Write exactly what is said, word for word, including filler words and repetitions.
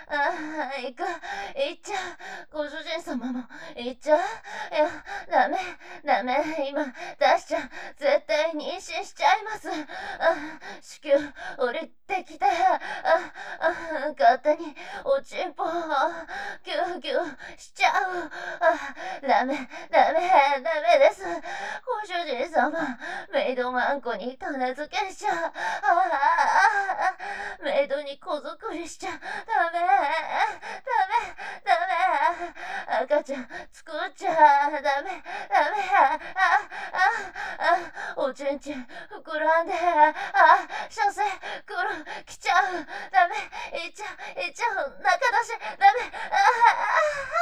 ああ、行く。行っちゃう。ご主人様も行っちゃう。いや、ダメ、ダメ、今出しちゃう。絶対妊娠しちゃいます。あ、子宮降りてきて、あ、あ、勝手におちんぽをギュギュしちゃう。あ、ダメ、ダメ、ダメです。ご主人様、メイドマンコに金付けしちゃう。ああ、メイドに子作りしちゃダメ、ダメ、ダメ。赤ちゃん作っちゃダメ、ダメ。あ、あ、あ、おちんちん膨らんで、あ、射精来る、来ちゃう。ダメ、いっちゃう、いっちゃう、中だし、ダメ。ああ